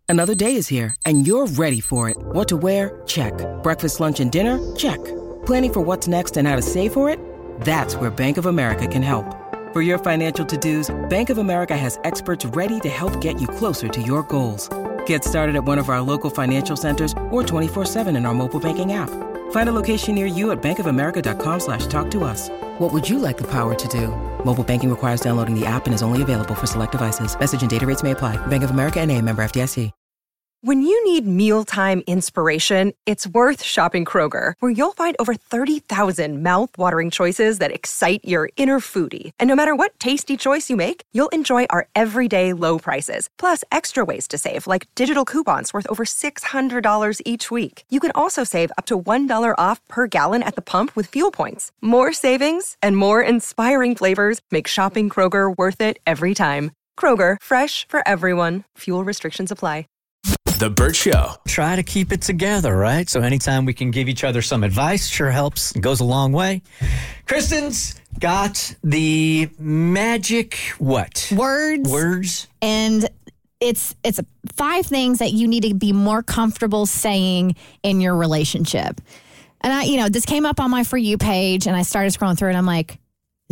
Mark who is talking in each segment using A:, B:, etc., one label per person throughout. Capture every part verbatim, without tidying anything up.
A: Another day is here, and you're ready for it. What to wear? Check. Breakfast, lunch, and dinner? Check. Planning for what's next and how to save for it? That's where Bank of America can help. For your financial to-dos, Bank of America has experts ready to help get you closer to your goals. Get started at one of our local financial centers or twenty-four seven in our mobile banking app. Find a location near you at bankofamerica.com slash talk to us. What would you like the power to do? Mobile banking requires downloading the app and is only available for select devices. Message and data rates may apply. Bank of America N A, member F D I C.
B: When you need mealtime inspiration, it's worth shopping Kroger, where you'll find over thirty thousand mouth-watering choices that excite your inner foodie. And no matter what tasty choice you make, you'll enjoy our everyday low prices, plus extra ways to save, like digital coupons worth over six hundred dollars each week. You can also save up to one dollar off per gallon at the pump with fuel points. More savings and more inspiring flavors make shopping Kroger worth it every time. Kroger, fresh for everyone. Fuel restrictions apply.
C: The Burt Show.
D: Try to keep it together, right? So anytime we can give each other some advice, sure helps. It goes a long way. Kristen's got the magic what?
E: Words.
D: Words.
E: And it's it's five things that you need to be more comfortable saying in your relationship. And I, you know, this came up on my For You page, and I started scrolling through it, and I'm like,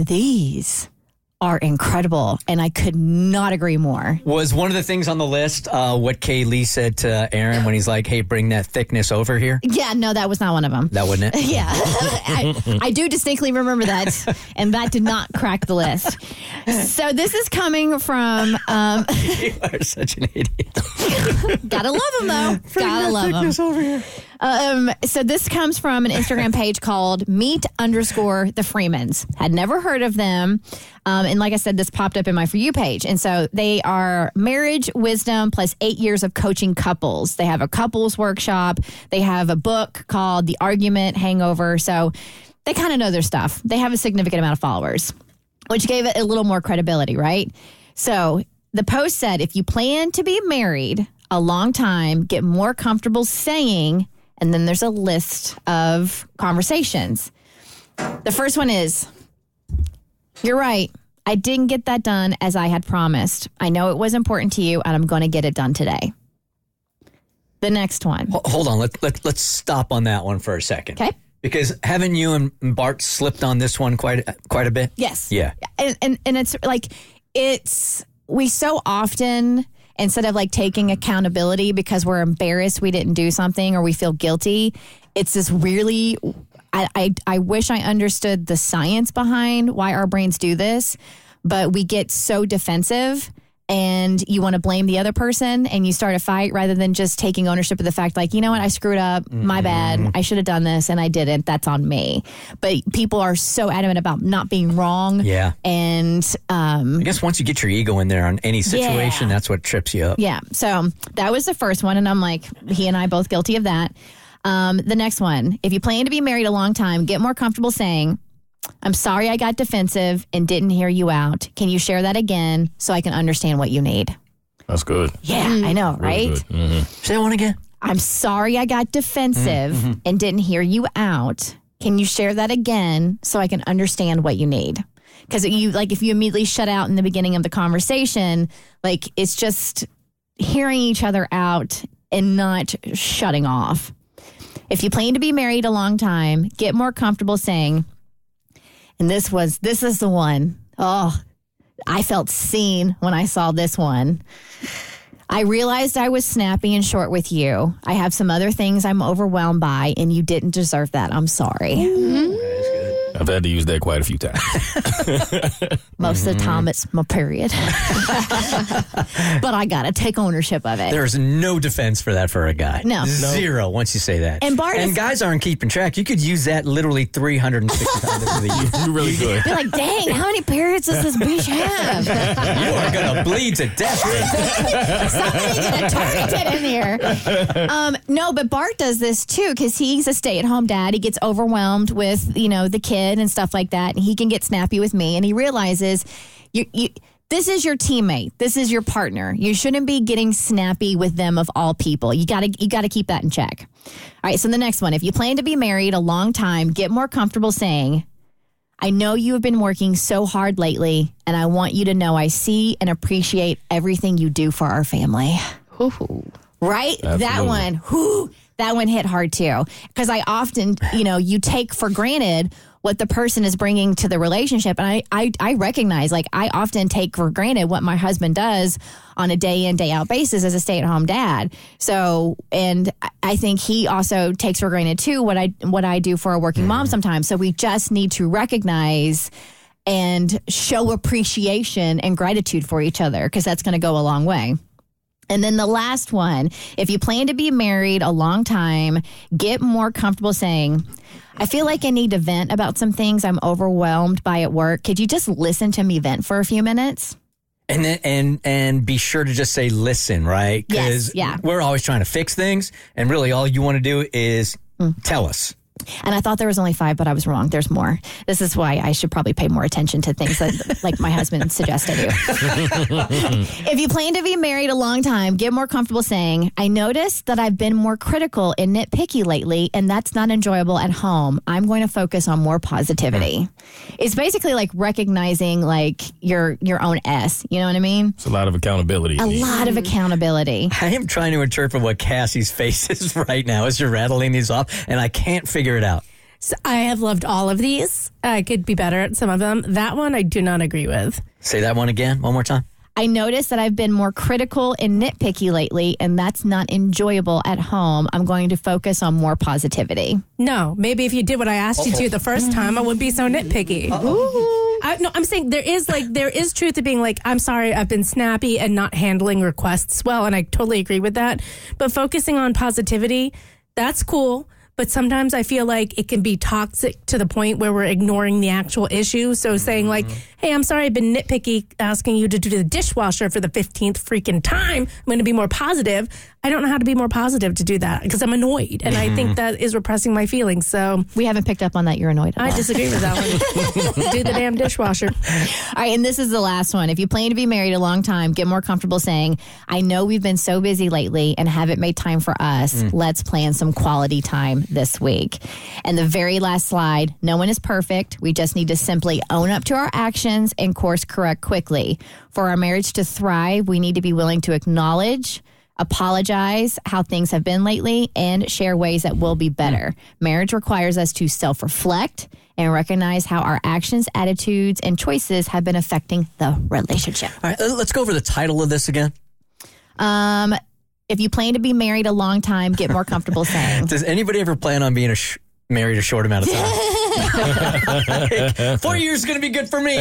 E: these are incredible, and I could not agree more.
D: Was one of the things on the list uh, what Kay Lee said to Aaron when he's like, hey, bring that thickness over here?
E: Yeah, no, that was not one of them.
D: That wasn't it?
E: Yeah. I, I do distinctly remember that, and that did not crack the list. So this is coming from... Um,
D: you are such an idiot.
E: Gotta love him, though. Gotta love him. Over here. Um, so this comes from an Instagram page called Meet underscore the Freemans. Had never heard of them. Um, and like I said, this popped up in my For You page. And so they are marriage wisdom plus eight years of coaching couples. They have a couples workshop. They have a book called The Argument Hangover. So they kind of know their stuff. They have a significant amount of followers, which gave it a little more credibility, right? So the post said, if you plan to be married a long time, get more comfortable saying... And then there's a list of conversations. The first one is, you're right. I didn't get that done as I had promised. I know it was important to you, and I'm going to get it done today. The next one.
D: Hold on. Let, let, let's stop on that one for a second.
E: Okay.
D: Because haven't you and Bart slipped on this one quite, quite a bit?
E: Yes.
D: Yeah.
E: And, and, and it's like, it's, we so often... Instead of like taking accountability because we're embarrassed we didn't do something or we feel guilty, it's this really, I, I, I wish I understood the science behind why our brains do this, but we get so defensive and you want to blame the other person and you start a fight rather than just taking ownership of the fact like, you know what, I screwed up, mm-hmm. my bad, I should have done this and I didn't, that's on me. But people are so adamant about not being wrong.
D: Yeah.
E: And um,
D: I guess once you get your ego in there on any situation, yeah. that's what trips you up.
E: Yeah. So that was the first one. And I'm like, he and I both guilty of that. Um, the next one, if you plan to be married a long time, get more comfortable saying, I'm sorry I got defensive and didn't hear you out. Can you share that again so I can understand what you need?
C: That's good.
E: Yeah, mm. I know, right?
C: Really mm-hmm.
D: Say that one again.
E: I'm sorry I got defensive mm-hmm. and didn't hear you out. Can you share that again so I can understand what you need? Because you, like, if you immediately shut out in the beginning of the conversation, like, it's just hearing each other out and not shutting off. If you plan to be married a long time, get more comfortable saying, and this was, this is the one. Oh, I felt seen when I saw this one. I realized I was snappy and short with you. I have some other things I'm overwhelmed by, and you didn't deserve that. I'm sorry.
C: Mm-hmm. I've had to use that quite a few times.
E: Most mm-hmm. of the time, it's my period. But I got to take ownership of it.
D: There's no defense for that for a guy.
E: No.
D: Zero once you say that.
E: And Bart
D: And
E: is,
D: guys aren't keeping track. You could use that literally three hundred sixty times a year.
C: You really could.
E: You're like, dang, how many periods does this bitch have?
D: You are going to bleed to death.
E: Somebody get a tourniquet in here. Um, no, but Bart does this too because he's a stay-at-home dad. He gets overwhelmed with, you know, the kid and stuff like that, and he can get snappy with me, and he realizes you, you this is your teammate, this is your partner. You shouldn't be getting snappy with them of all people. You gotta you gotta keep that in check. All right, so the next one, if you plan to be married a long time, get more comfortable saying, I know you have been working so hard lately, and I want you to know I see and appreciate everything you do for our family.
D: Ooh.
E: Right?
C: Absolutely.
E: That one, whoo, that one hit hard too. Because I often, you know, you take for granted what the person is bringing to the relationship. And I, I, I recognize, like, I often take for granted what my husband does on a day in, day out basis as a stay at home dad. So, and I think he also takes for granted too what I, what I do for a working mm-hmm. mom sometimes. So we just need to recognize and show appreciation and gratitude for each other, because that's going to go a long way. And then the last one, if you plan to be married a long time, get more comfortable saying, I feel like I need to vent about some things I'm overwhelmed by at work. Could you just listen to me vent for a few minutes?
D: And then, and and be sure to just say listen, right?
E: Yes, yeah.
D: We're always trying to fix things, and really all you want to do is mm. tell us.
E: And I thought there was only five, but I was wrong. There's more. This is why I should probably pay more attention to things that, like my husband suggested I do. If you plan to be married a long time, get more comfortable saying, I noticed that I've been more critical and nitpicky lately, and that's not enjoyable at home. I'm going to focus on more positivity. It's basically like recognizing like your your own S. You know what I mean?
C: It's a lot of accountability.
E: A lot of accountability.
D: I am trying to interpret what Cassie's face is right now as you're rattling these off, and I can't figure it out.
F: So I have loved all of these. I could be better at some of them. That one I do not agree with.
D: Say that one again, one more time.
E: I noticed that I've been more critical and nitpicky lately, and that's not enjoyable at home. I'm going to focus on more positivity.
F: No, maybe if you did what I asked Uh-oh. you to the first time, I wouldn't be so nitpicky. I, no, I'm saying there is like there is truth to being like, I'm sorry, I've been snappy and not handling requests well, and I totally agree with that. But focusing on positivity, that's cool. But sometimes I feel like it can be toxic to the point where we're ignoring the actual issue. So mm-hmm. saying like, hey, I'm sorry, I've been nitpicky asking you to do the dishwasher for the fifteenth freaking time. I'm going to be more positive. I don't know how to be more positive to do that because I'm annoyed. And I think that is repressing my feelings. So
E: we haven't picked up on that. You're annoyed.
F: I disagree with that one. Do the damn dishwasher.
E: All right. And this is the last one. If you plan to be married a long time, get more comfortable saying, I know we've been so busy lately and haven't made time for us. Mm. Let's plan some quality time this week. And the very last slide, no one is perfect. We just need to simply own up to our actions and course correct quickly. For our marriage to thrive, we need to be willing to acknowledge, apologize how things have been lately, and share ways that will be better. Marriage requires us to self-reflect and recognize how our actions, attitudes, and choices have been affecting the relationship.
D: All right, let's go over the title of this again. Um,
E: if you plan to be married a long time, get more comfortable saying.
D: Does anybody ever plan on being a sh- married a short amount of time? Four years is going to be good for me.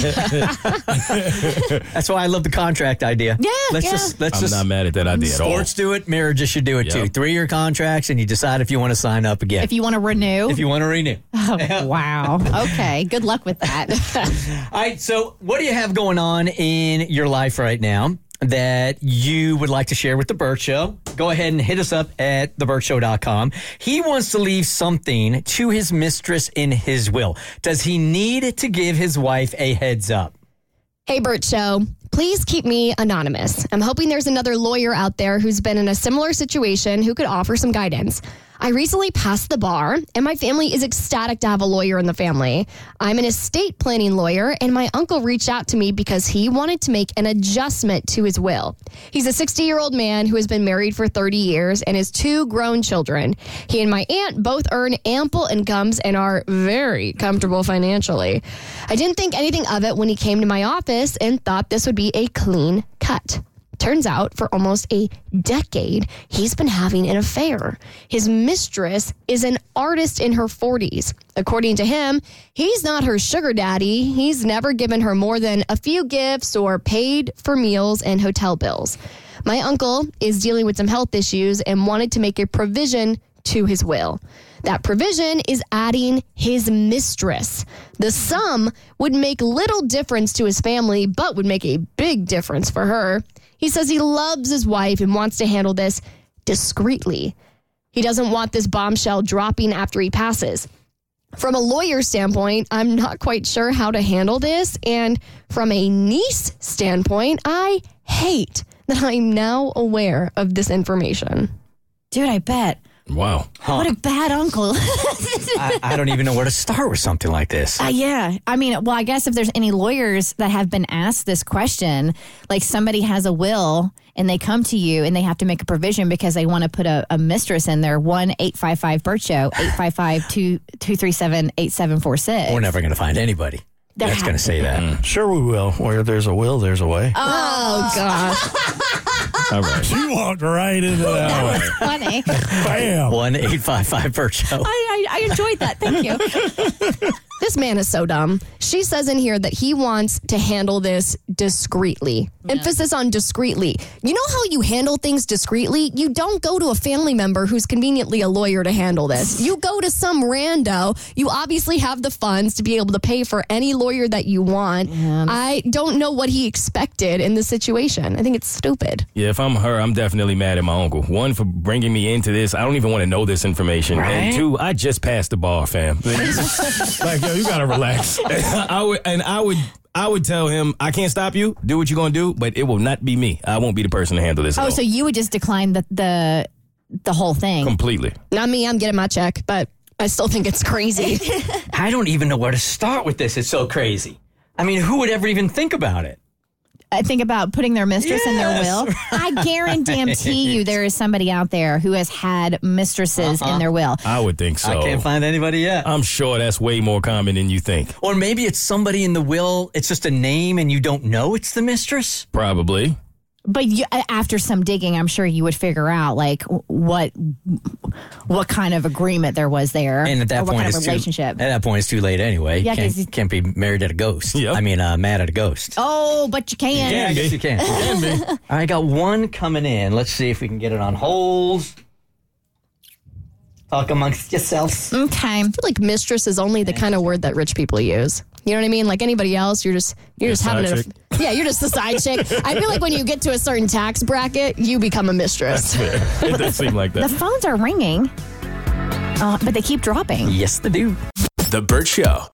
D: That's why I love the contract idea.
E: Yeah,
D: let's
E: yeah.
D: just let's
C: I'm
D: just
C: not mad at that idea at all.
D: Sports do it, marriages should do it
C: Yep.
D: too. Three-year contracts, and you decide if you want to sign up again.
E: If you want to renew.
D: If you want to renew.
E: Oh, wow. Okay. Good luck with that.
D: All right. So, what do you have going on in your life right now that you would like to share with The Burt Show? Go ahead and hit us up at the burt show dot com. He wants to leave something to his mistress in his will. Does he need to give his wife a heads up?
G: Hey, Burt Show. Please keep me anonymous. I'm hoping there's another lawyer out there who's been in a similar situation who could offer some guidance. I recently passed the bar, and my family is ecstatic to have a lawyer in the family. I'm an estate planning lawyer, and my uncle reached out to me because he wanted to make an adjustment to his will. He's a sixty-year-old man who has been married for thirty years and has two grown children. He and my aunt both earn ample incomes and are very comfortable financially. I didn't think anything of it when he came to my office and thought this would be a clean cut. Turns out, for almost a decade, he's been having an affair. His mistress is an artist in her forties. According to him, he's not her sugar daddy. He's never given her more than a few gifts or paid for meals and hotel bills. My uncle is dealing with some health issues and wanted to make a provision to his will. That provision is adding his mistress. The sum would make little difference to his family, but would make a big difference for her. He says he loves his wife and wants to handle this discreetly. He doesn't want this bombshell dropping after he passes. From a lawyer's standpoint, I'm not quite sure how to handle this. And from a niece standpoint, I hate that I'm now aware of this information.
E: Dude, I bet.
C: Wow.
D: Huh.
E: What a bad uncle.
D: I, I don't even know where to start with something like this.
E: Uh, yeah. I mean, well, I guess if there's any lawyers that have been asked this question, like somebody has a will and they come to you and they have to make a provision because they want to put a, a mistress in there, one eight five five Burt Show, eight five five, two three seven, eight seven four six.
D: We're never going to find anybody
E: There
D: that's
E: ha-
D: going to say that.
C: Mm.
H: Sure we will. Where there's a will, there's a way.
E: Oh, gosh.
C: All right.
H: She walked right into that.
E: That was funny.
H: Bam.
D: one eight five five Burt Show.
E: I, I, I enjoyed that. Thank you.
G: This man is so dumb. She says in here that he wants to handle this discreetly. Emphasis on discreetly. You know how you handle things discreetly? You don't go to a family member who's conveniently a lawyer to handle this. You go to some rando. You obviously have the funds to be able to pay for any lawyer that you want. I don't know what he expected in this situation. I think it's stupid.
C: Yeah, if I'm her, I'm definitely mad at my uncle. One, for bringing me into this. I don't even want to know this information.
D: Right?
C: And two, I just passed the bar, fam. Like, yo, you gotta relax. I would, and I would, I would tell him, I can't stop you. Do what you're gonna do, but it will not be me. I won't be the person to handle this.
E: Oh,
C: alone.
E: so you would just decline the the, the whole thing.
C: Completely.
G: Not me, I'm getting my check, but I still think it's crazy.
D: I don't even know where to start with this. It's so crazy. I mean, who would ever even think about it?
E: I think about putting their mistress in their
D: Yes,
E: will. I guarantee you there is somebody out there who has had mistresses
D: Uh-uh.
E: in their will.
C: I would think so.
D: I can't find anybody yet.
C: I'm sure that's way more common than you think.
D: Or maybe it's somebody in the will, it's just a name and you don't know it's the mistress.
C: Probably.
E: But you, after some digging, I'm sure you would figure out like what what kind of agreement there was there,
D: And at that
E: or what
D: point,
E: kind of
D: it's too,
E: relationship.
D: at that point, it's too late anyway.
E: Yeah,
D: You
E: 'cause
D: can't,
E: you-
D: can't be married at a ghost.
C: Yep.
D: I mean, uh, mad at a ghost.
E: Oh, but you can.
D: Yeah, I guess you can. All right, I got one coming in. Let's see if we can get it on hold. Talk amongst yourselves.
E: Okay.
G: I feel like mistress is only the kind of word that rich people use. You know what I mean? Like anybody else, you're just you're just
C: side
G: having
C: chick.
G: a yeah, you're just the side chick. I feel like when you get to a certain tax bracket, you become a mistress.
C: It does seem like
E: The
C: that.
E: phones are ringing, uh, but they keep dropping.
D: Yes, they do.
I: The Burt Show.